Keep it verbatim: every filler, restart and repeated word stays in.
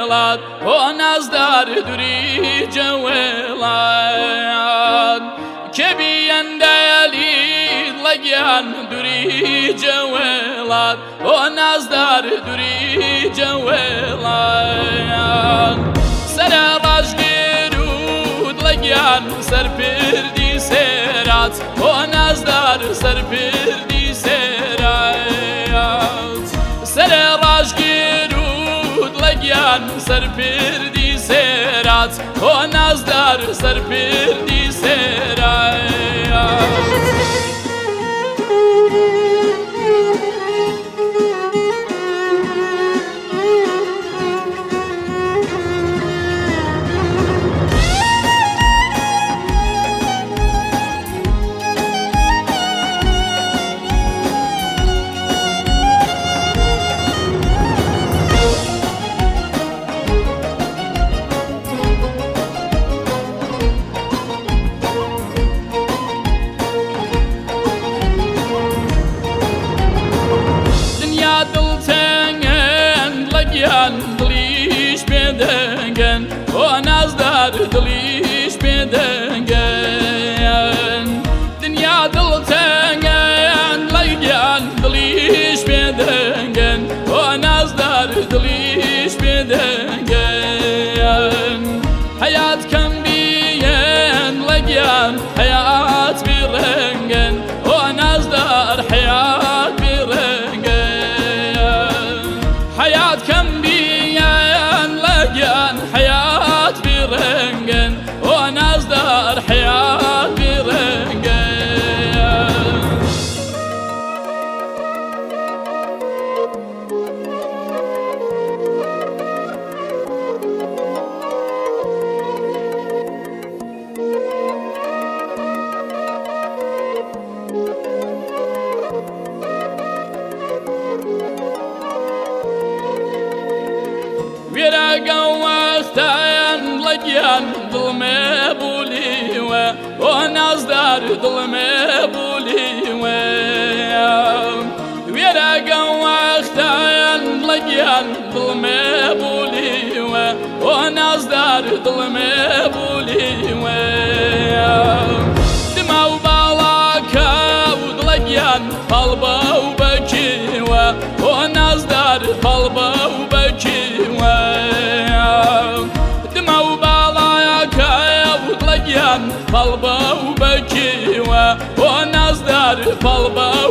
جوالات و نازدار دوری جوالات كبيندالي لقيان دوری جوالات و نازدار دوری جوالات سر راجگرود لقيان سر پردی سرات و نازدار سر پردی سرات سر راجگرود لقيان سر پردی سرات و نازدار سر پردی سرات دلیش بدنگن و نازدار دلیش بدنگن دنیا دلتنگن لگیان دلیش بدنگن و نازدار دلیش بدنگن حیات کم بیان لگیان حیات برنگن و نازدار حیات برنگن حیات کم حياة برنجن ونازدار حياة برنجن ويراقا واختايان لقيان ظلمي بوليوة ونازدار ظلمي بوليوة ويراقا واختايان لقيان ظلمي بوليوة ونازدار ظلمي بوليوة دما وبالاكا ودلقيان قلبا وبكيوة ونازدار قلبا وبكيوة دما وبالاكا ودلقيان قلبا وبكيوة ونازدار قلبا